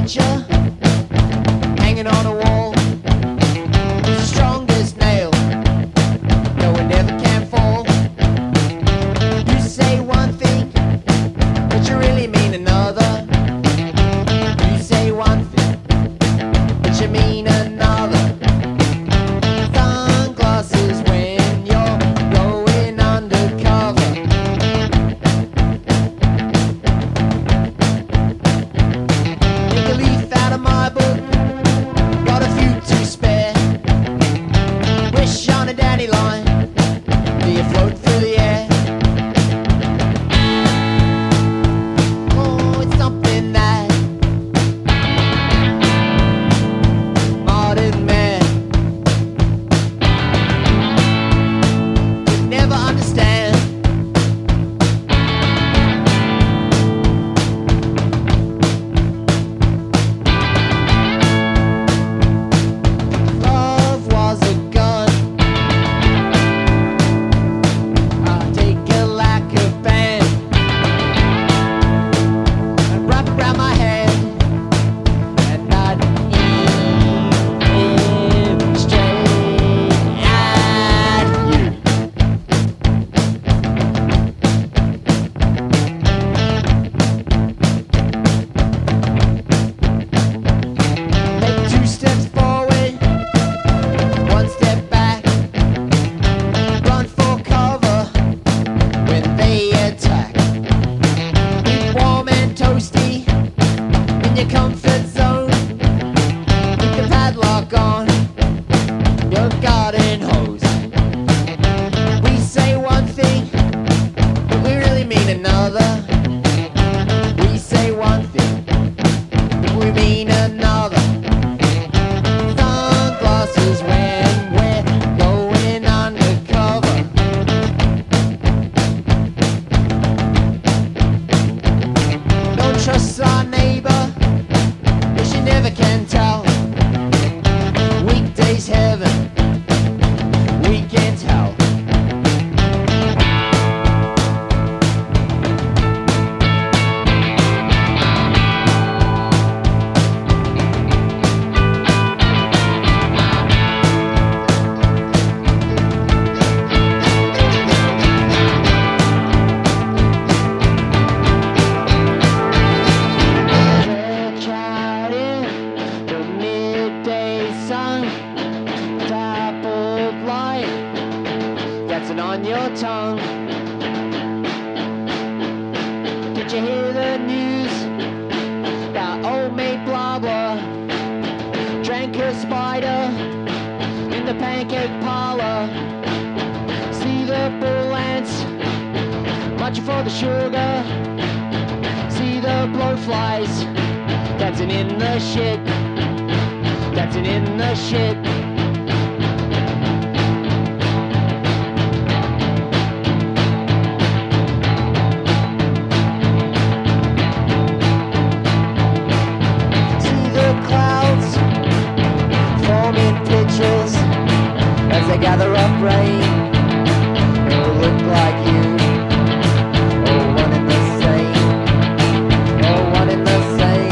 picture hanging on a wall. The strongest nail, no one ever can fall. You say one thing, but you really mean another. You say one thing, but you mean another. Sunglasses when you're going undercover. Take a leaf out of my book, got a few to spare. Wish on a dandelion, be afloat through the air. Oh, it's something that modern man could never understand. Love was a gun. I'll take a lacquer band and wrap around my head, and I'd aim straight at you. Take 2 steps forward, 1 step back. Run for cover when they attack. Keep warm and toasty in your comfort zone. Keep the padlock on your garden hose. We say one thing, but we really mean another. We say one thing, but we mean another. Sunglasses when we're going undercover. Don't trust our neighbor, 'cause you never can tell. Weekdays heaven, weekends hell. Stretch out in the midday sun, dappled light dancing on your tongue. Did you hear the news about old maid Blabber? Drank her spider in the pancake parlor. See the bull ants marching for the sugar. See the blowflies dancing in the shit, dancing in the shit. See the clouds forming pictures as they gather up rain. It'll look like you, all one and the same, all one and the same.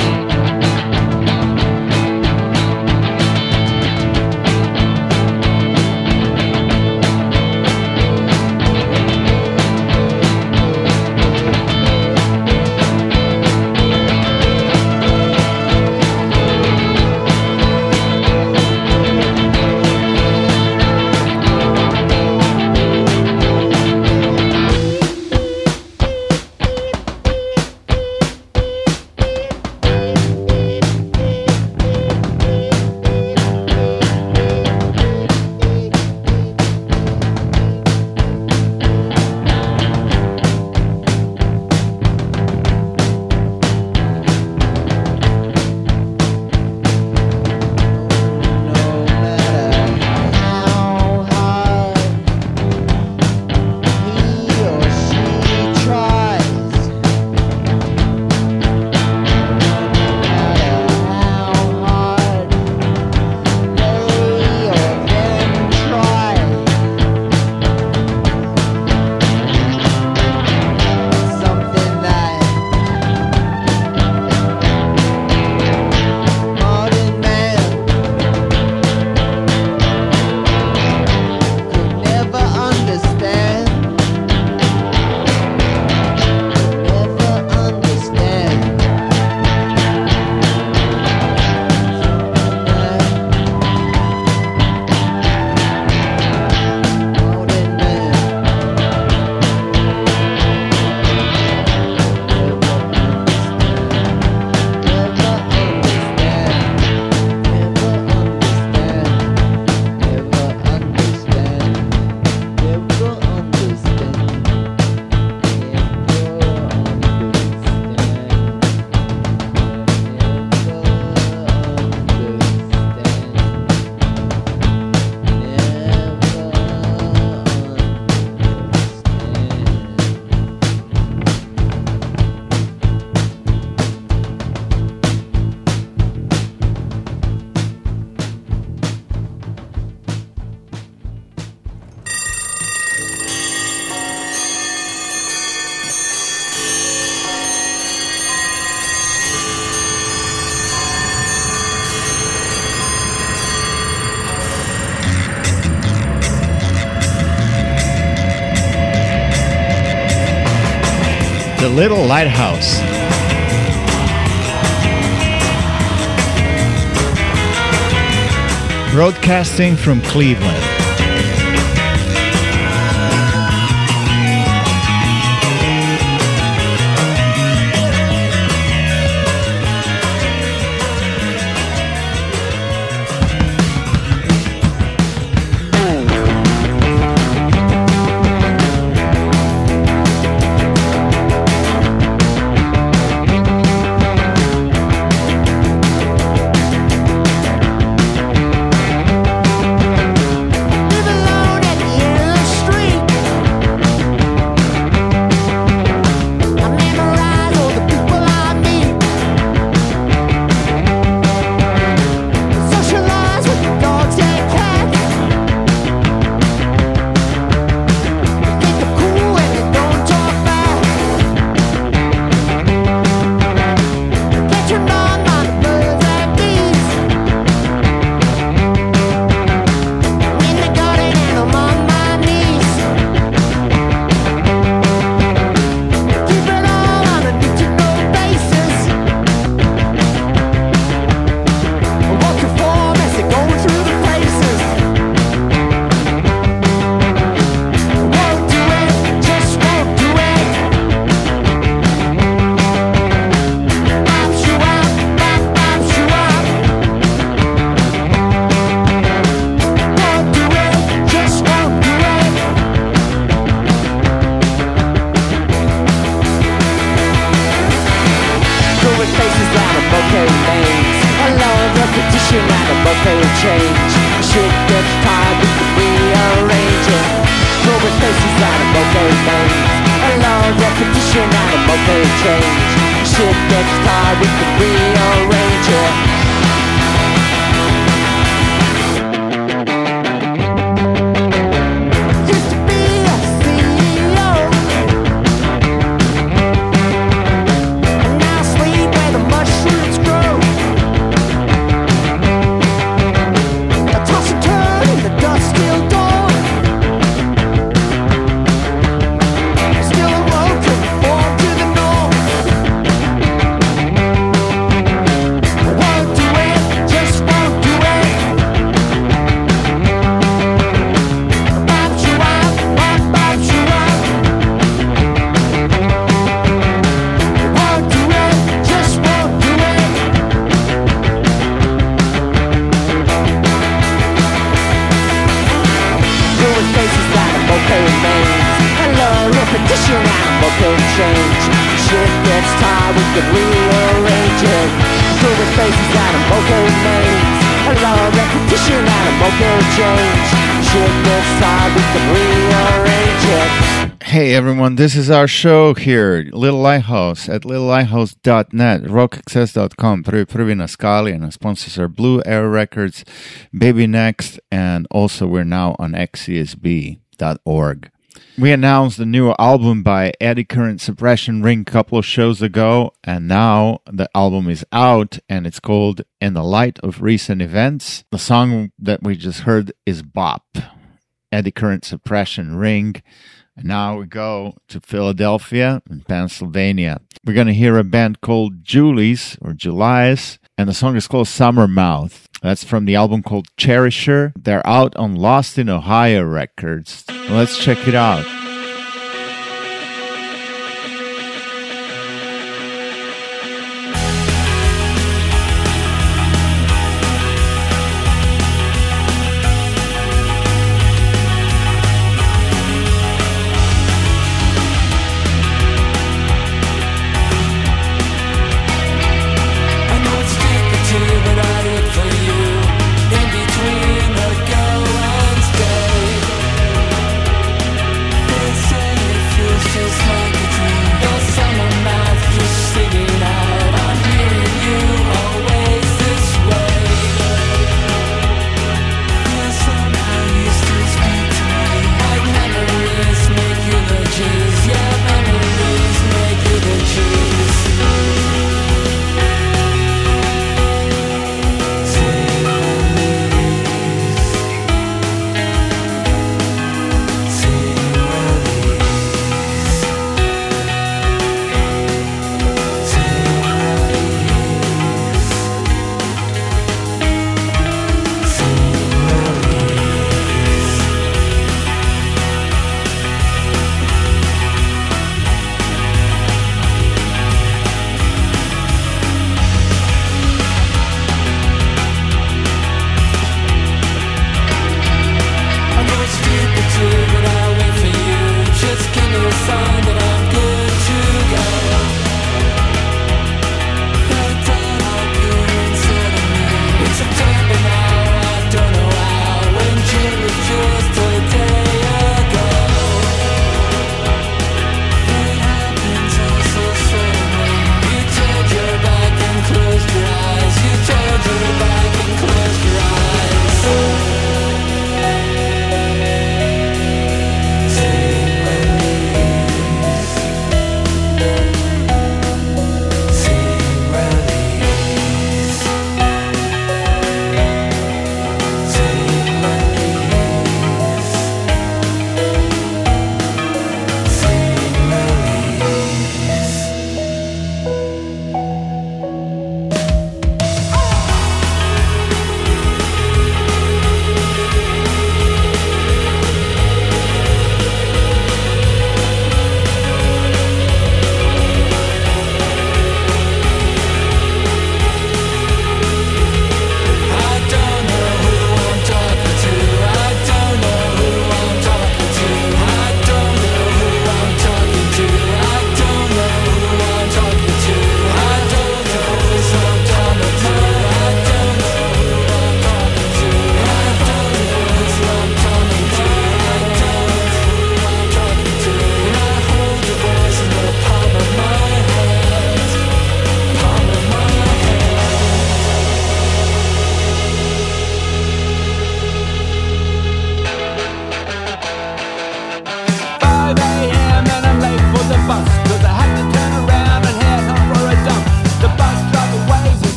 The Little Lighthouse. Broadcasting from Cleveland. Hey everyone, this is our show here, Little Lighthouse at littlelighthouse.net, rockaccess.com, prvi na skali, and our sponsors are Blue Air Records, Baby Next, and also we're now on xcsb.org. We announced the new album by Eddie Current Suppression Ring a couple of shows ago, and now the album is out, and it's called In the Light of Recent Events. The song that we just heard is Bop, Eddie Current Suppression Ring. And now we go to Philadelphia and Pennsylvania. We're going to hear a band called Julie's or Julius, and the song is called Summer Mouth. That's from the album called Cherisher. They're out on Lost in Ohio Records. Let's check it out. Between the go and stay,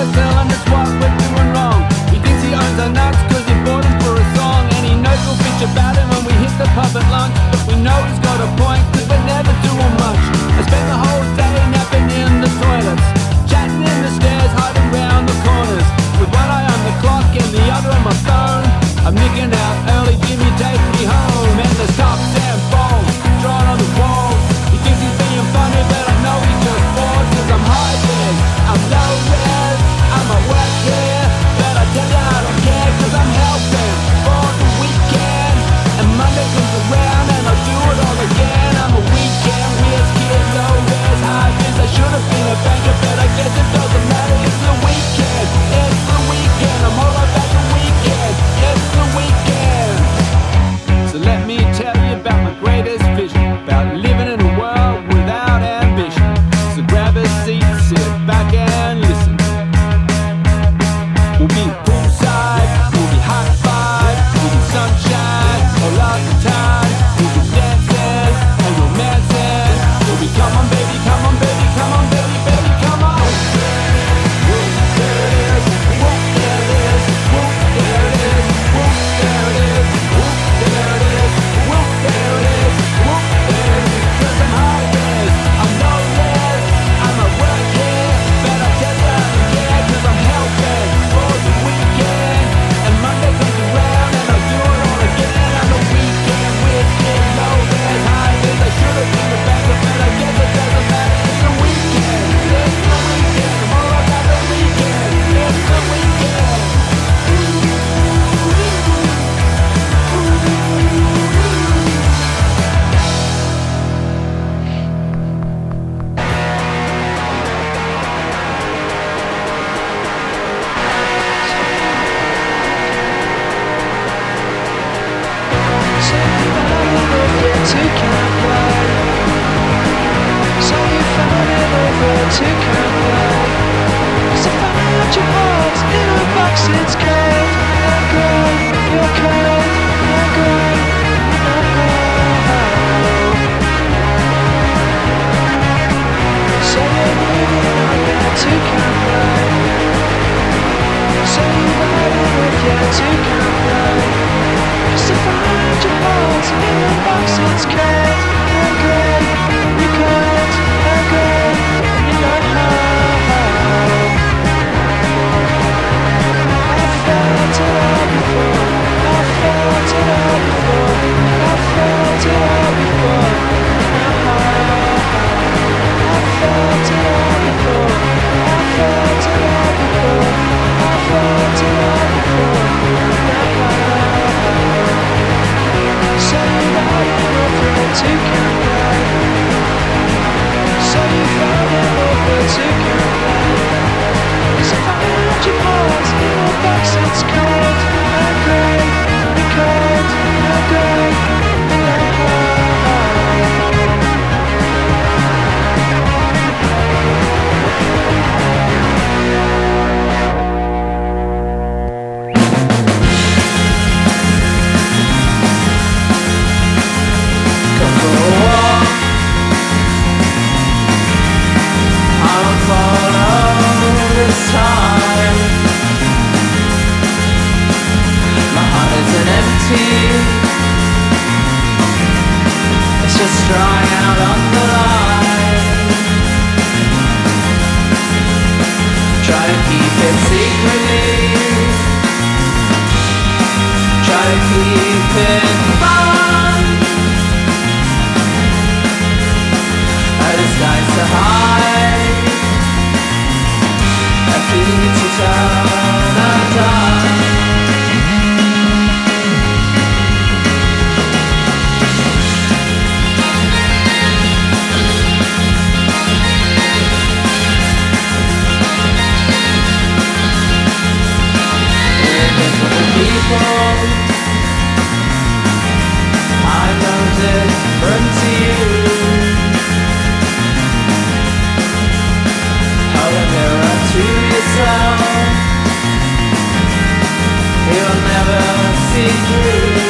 can't tell him just what we're doing wrong. He thinks he owns our nuts cause he bought them for a song. And he knows we'll bitch about him when we hit the pub at lunch. But we know he's got a point cause we're never doing much. I spend the whole day napping in the toilets, chatting in the stairs, hiding round the corners, with one eye on the clock and the other on my phone. I'm nicking out early, Jimmy, take me home. And the top Sam balls drawn on the walls. He thinks he's being funny, but I know he's just bored. Cause I'm high res, I'm low res, I'm at work here, but I tell you I don't care. Cause I'm helping for the weekend, and Monday comes around and I'll do it all again. I'm a weekend res kid, low res, high res. I should have been a banker, but I guess it doesn't matter. It's the weekend, it's the weekend, I'm all about the weekend, it's the weekend. So let me tell you about my greatest vision, about living in a world without ambition. So grab a seat, sit back and listen. We'll be poolside, we'll be high five, we'll be sunshine all of the time. We'll be dancing and romancing. We'll be come on baby, come on baby, come on baby, baby, come on. Whoop, there it is, whoop, there it is, whoop, there it is, whoop, there it is, whoop, there it is, whoop, there it is, whoop, there it is. Cause I'm high res, I'm low res, I'm at work here, but I tell you I don't care. Cause I'm helping for the weekend, and Monday comes around and I'll do it all again. I'm a weekend kid, low res, high res. I should have been a banker, but I guess it doesn't matter. It's the weekend, it's the weekend, I'm all about the weekend, it's the weekend. It's cold and grey, you're cold and grey, so you're moving on there to come right. So you're riding with your to come right. Cause if I find your heart in a box, it's cold and grey, you're cold and grey, and you're not home. I felt it all before, I felt it all before, I felt it all before, I felt it all before, I felt it all before, I felt it all before, so you're riding over to come back, so you're riding over to come back. Cause if I find your heart in a box, it's cold and grey, you're cold and grey, and I'm come for a walk, I'll follow this time. My heart isn't empty, it's just drying out on the line. Try to keep it secretly, try to keep it fun. It's nice to hide, I feel to turn undone. We're different people, I'm no different to you. Hold a mirror to yourself, you'll never see through.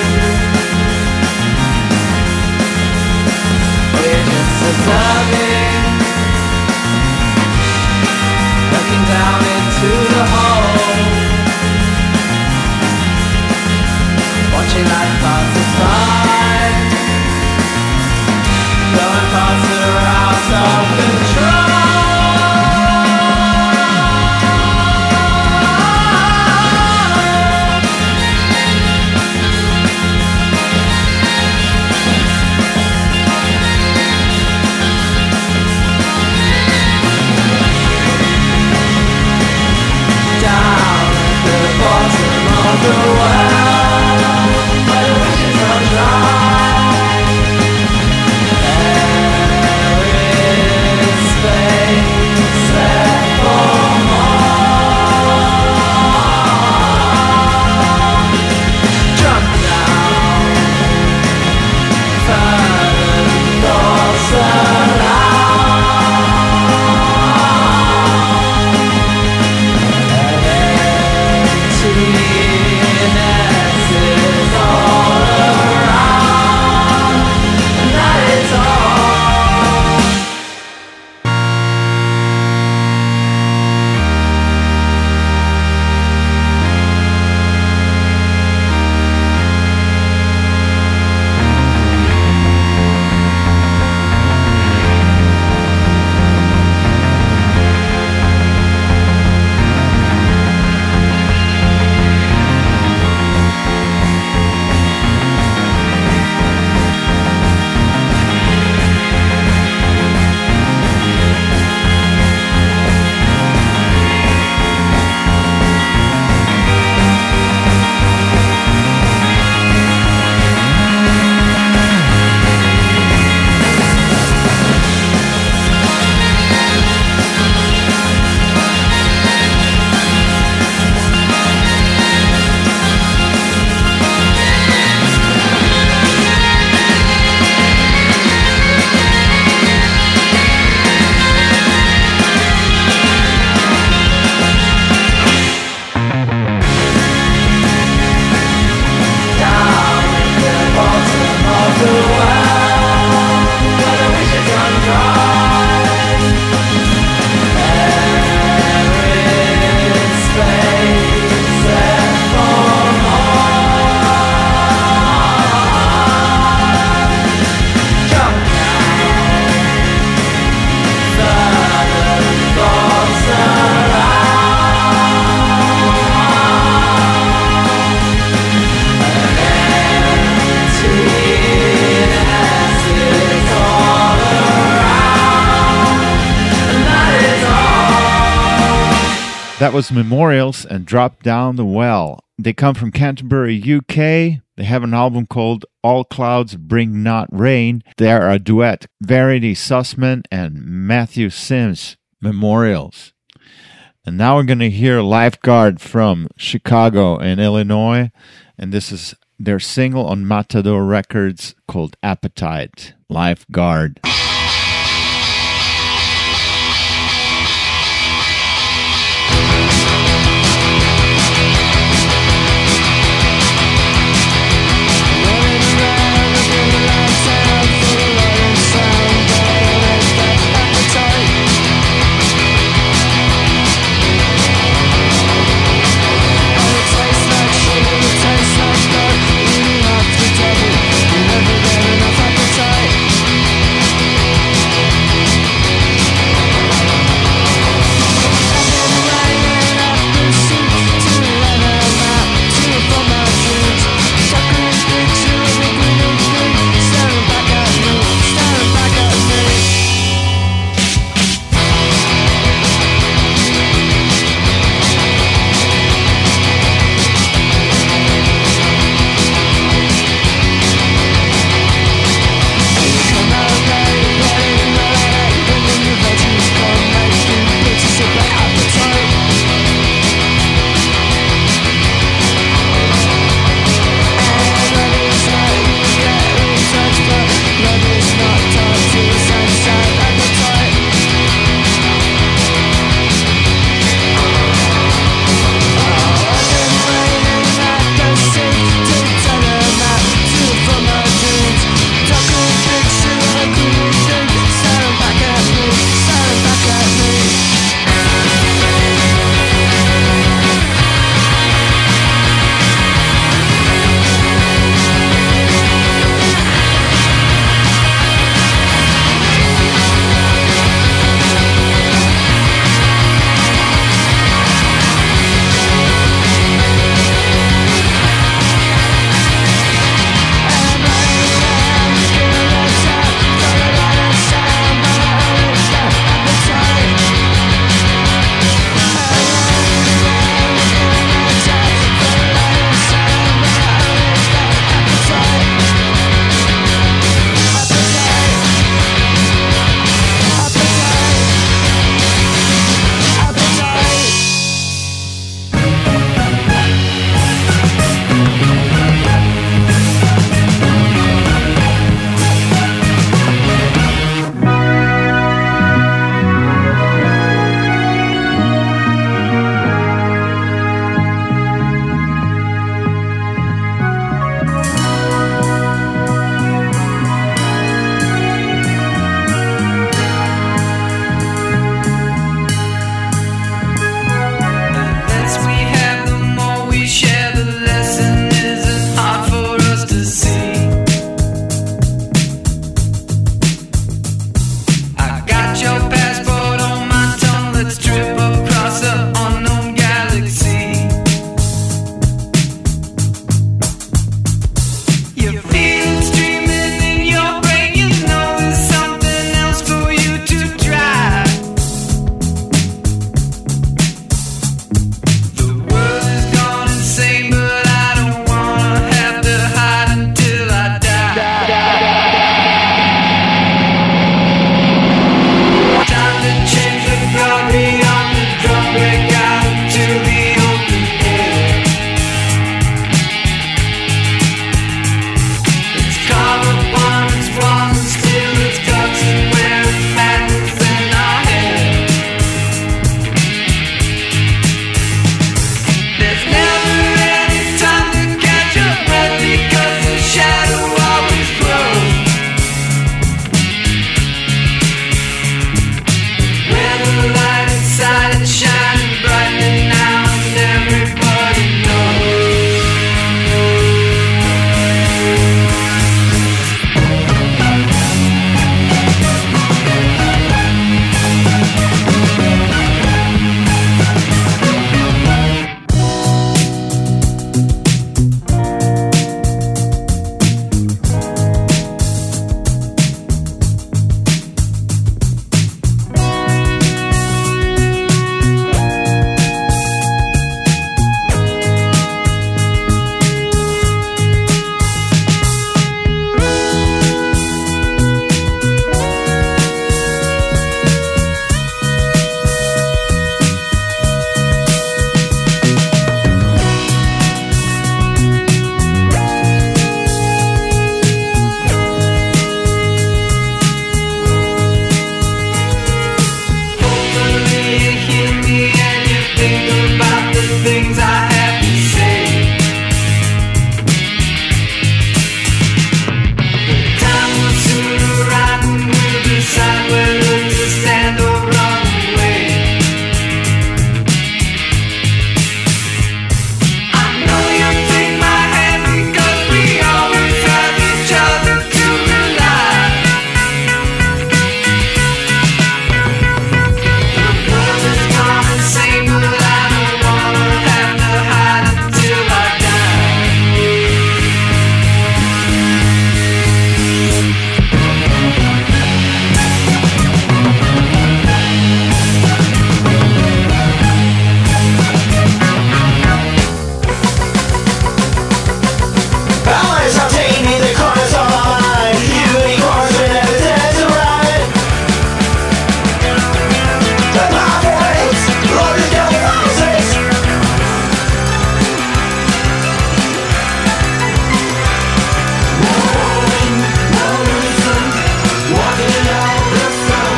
We're just observing, looking down into the That was Memorials and Drop Down the Well. They come from Canterbury, UK. They have an album called All Clouds Bring Not Rain. They are a duet, Verity Sussman and Matthew Sims. Memorials. And now we're going to hear Lifeguard from Chicago and Illinois. And this is their single on Matador Records called Appetite. Lifeguard. Never get enough appetite. things I have to say. Time will soon arrive and we'll decide whether to stand or run away. I know you take my hand because we always have each other to rely. The world is gone insane, but I don't wanna have to hide until I die. Always obtaining the corners of my mind. Unicorns will never dare to ride. The pathways, loaded down with houses. No warning, no reason, walking out the sun.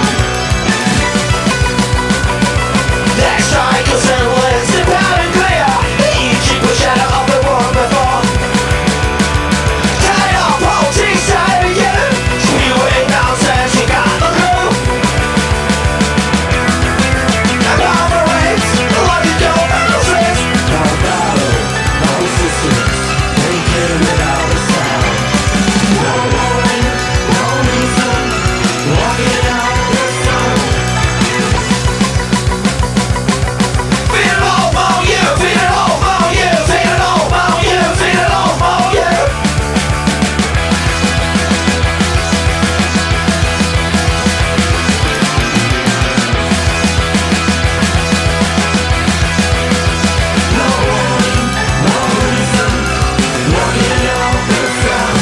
Next cycles and winds, the pattern clear. Each equal shadow of the world before. Tired of politics, tired of you. Spewing nonsense, you got the clue. And operates like you don't houses. No battle, no resistance. Thinking without a sound. No warning, no reason. Walking out the sun. Feel it all among you, feel it all among you, feel it all among you, feel it all among you. No warning, no reason, walking out the sun.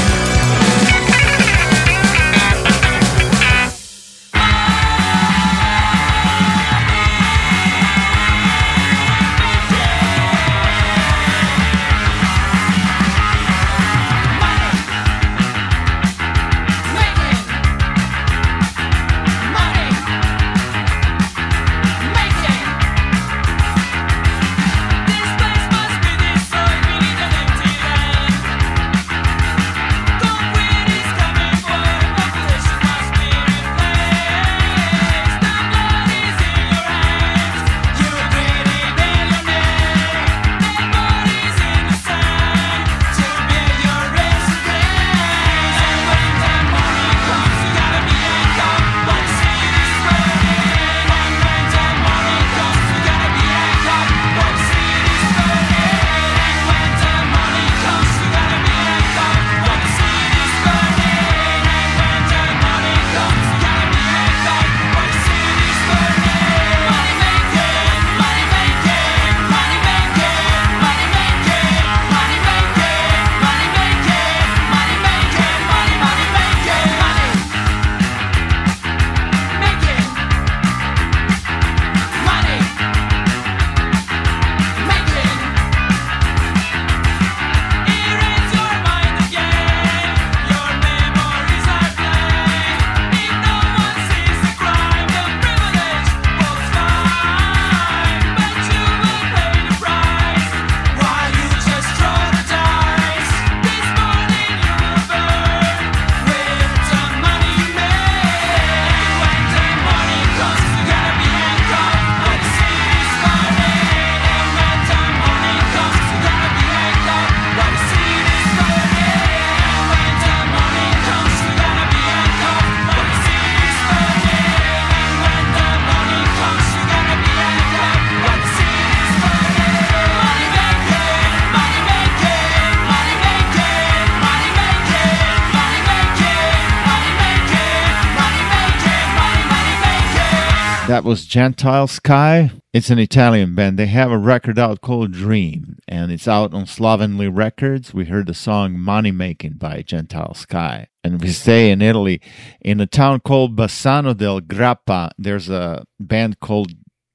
That was Gentile Sky. It's an Italian band. They have a record out called Dream, and it's out on Slovenly Records. We heard the song Money Making by Gentile Sky. And we stay in Italy. In a town called Bassano del Grappa, there's a band called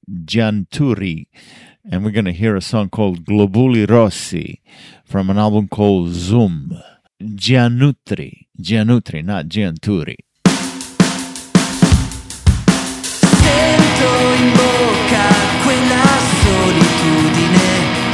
Gianturi. And we're going to hear a song called Globuli Rossi from an album called Zoom. Gianutri, not Gianturi. Sento in bocca quella solitudine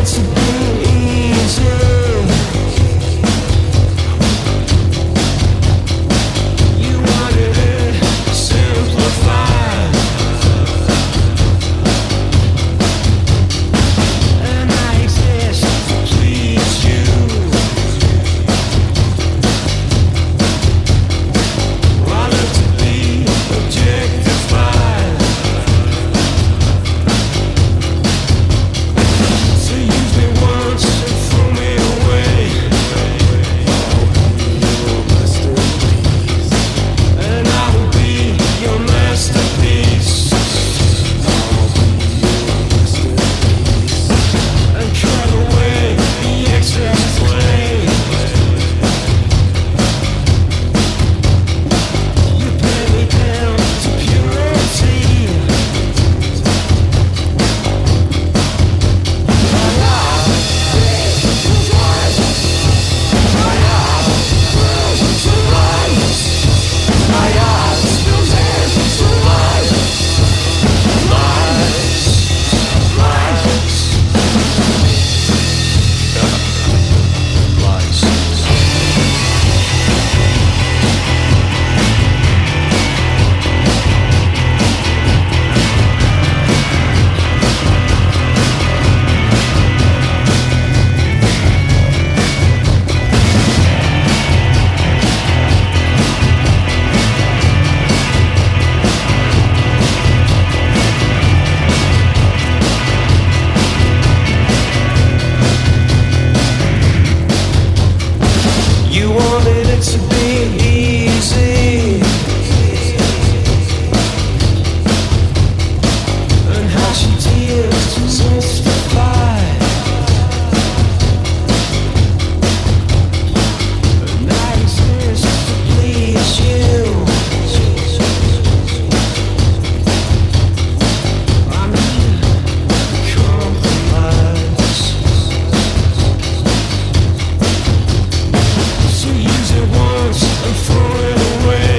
to be easy. You wanted it simplified, and I exist to please you. I love to be objectified. So use me once and throw me away. And I will be your masterpiece. And cut away the excess flame. You pay me down to purity. You wanted it to be easy, and hush your tears to justify. And I exist to please you. I'm here to compromise. So use it once and throw it away.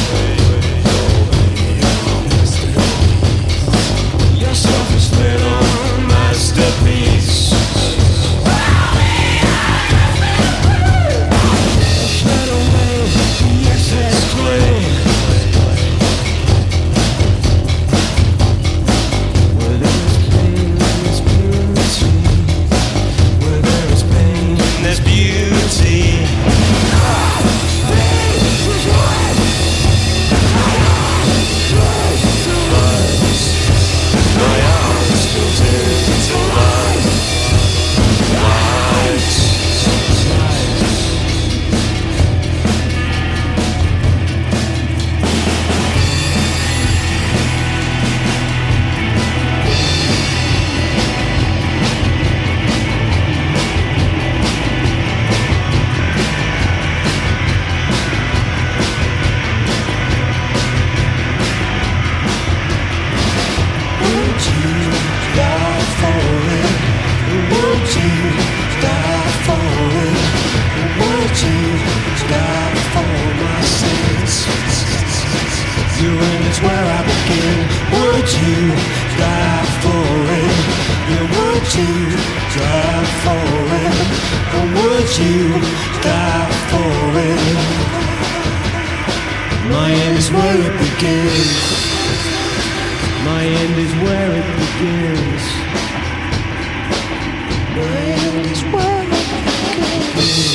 Your selfish little masterpiece. Shut away the excess clay. Where there is pain, there's beauty. Where there is pain, there's beauty. Would you die for it? Would you die for it? Would you die for my sins? Your end is where I begin. Would you die for it? Yeah, would you die for it? Or would you die for it? My end is where it begins. My end is where it begins. My end is where it begins.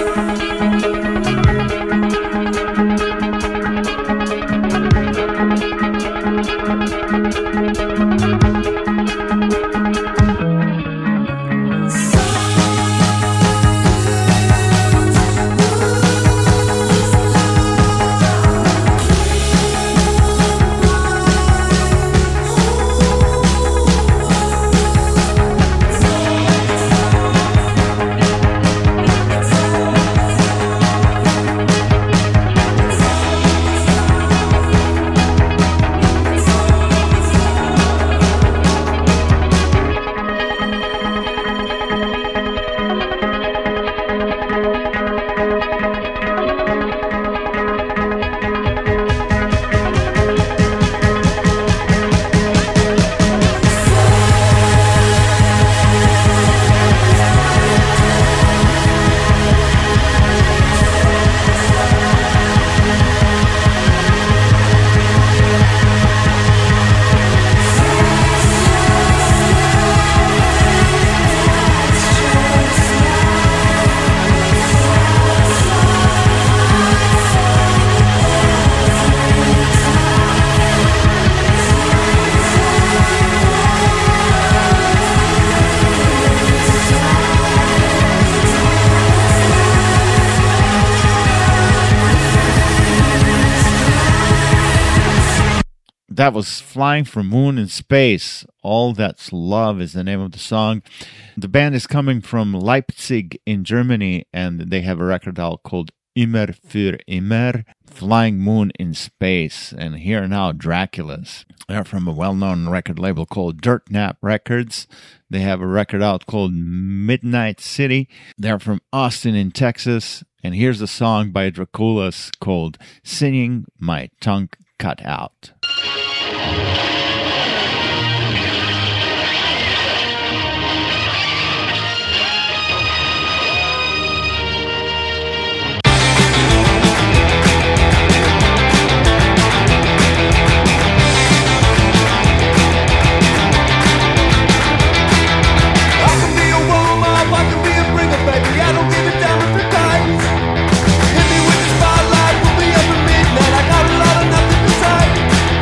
That was Flying for Moon in Space. All That's Love is the name of the song. The band is coming from Leipzig in Germany, and they have a record out called Immer für Immer, Flying Moon in Space. And here now, Draculas. They're from a well-known record label called Dirt Nap Records. They have a record out called Midnight City. They're from Austin in Texas. And here's a song by Draculas called Singing My Tongue Cut Out. Hit me with the spotlight, we'll be up at midnight. I got a lot of nothing to say.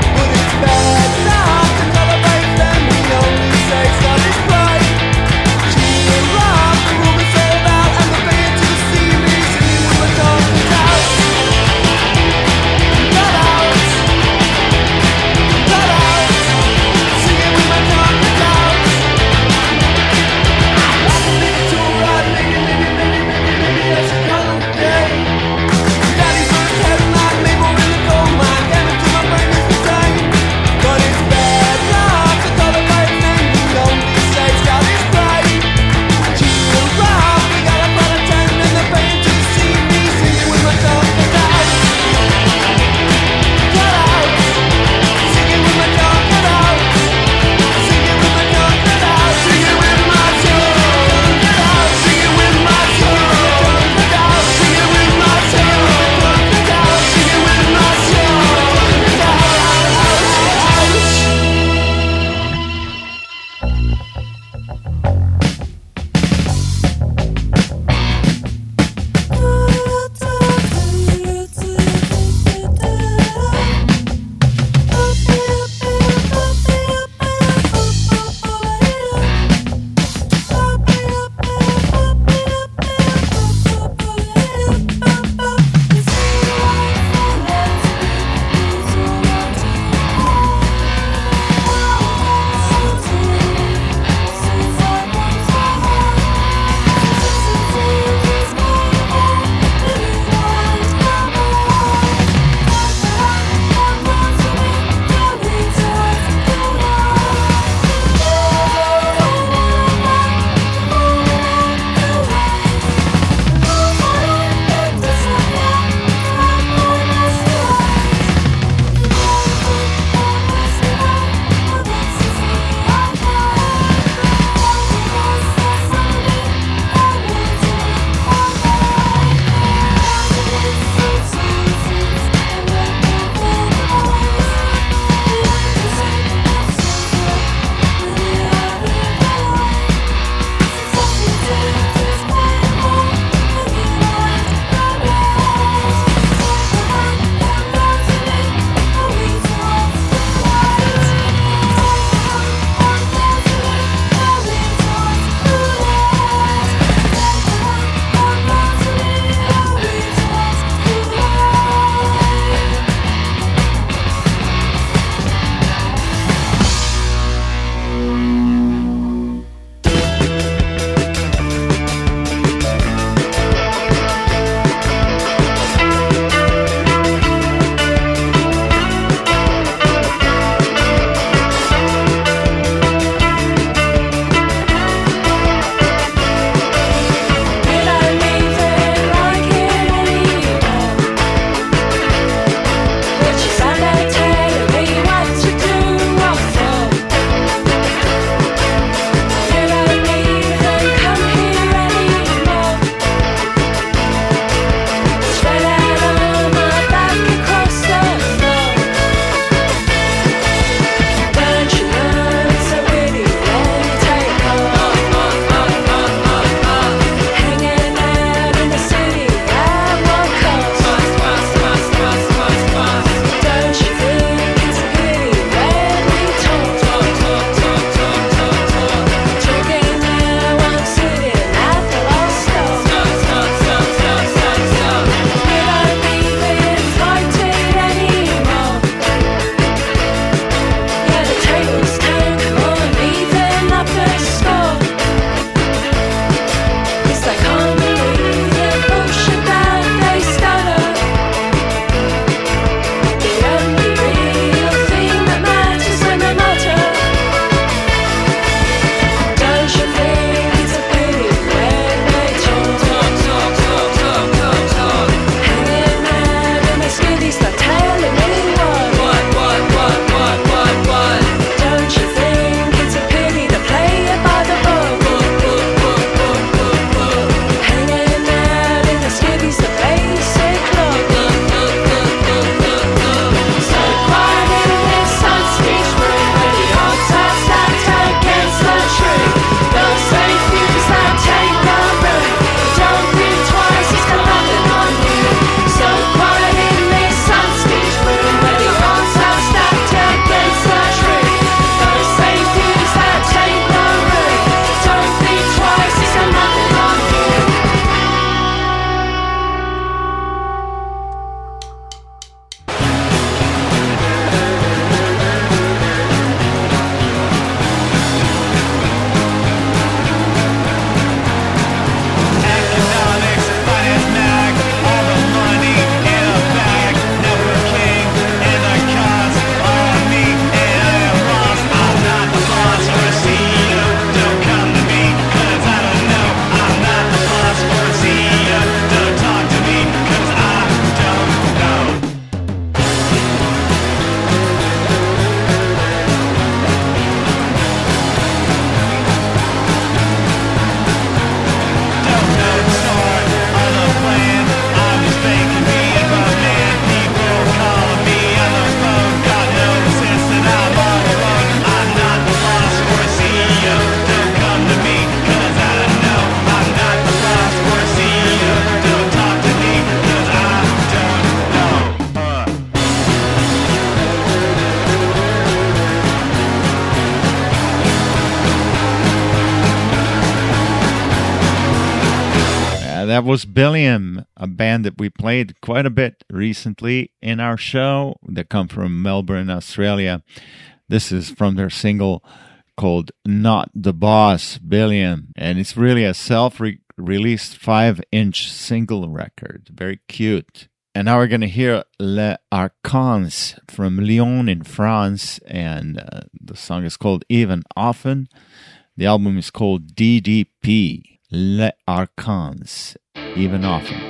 That was Billiam, a band that we played quite a bit recently in our show. They come from Melbourne, Australia. This is from their single called Not the Boss, Billiam. And it's really a self-released 5-inch single record. Very cute. And now we're going to hear Les Arcans from Lyon in France. And the song is called Even Often. The album is called DDP. Les Arcans, Even Often.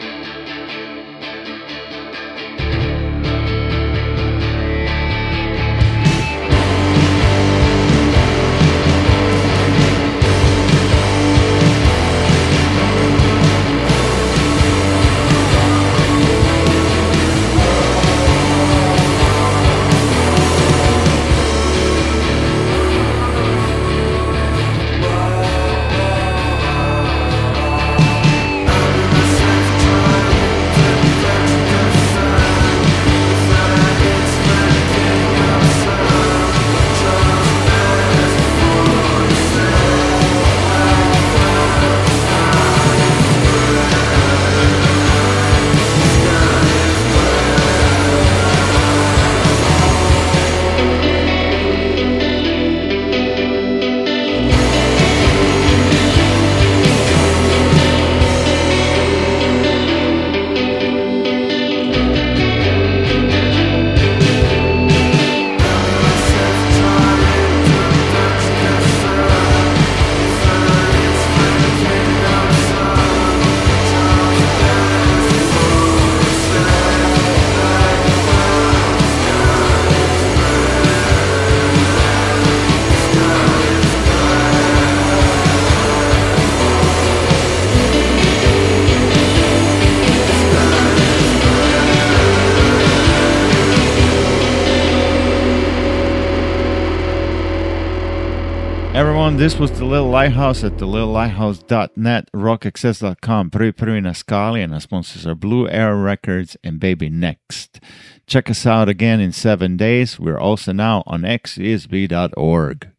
Everyone, this was The Little Lighthouse at thelittlelilighthouse.net, rockaccess.com, Prvi na skali, and our sponsors are Blue Arrow Records and Baby Next. Check us out again in 7 days. We're also now on xesb.org.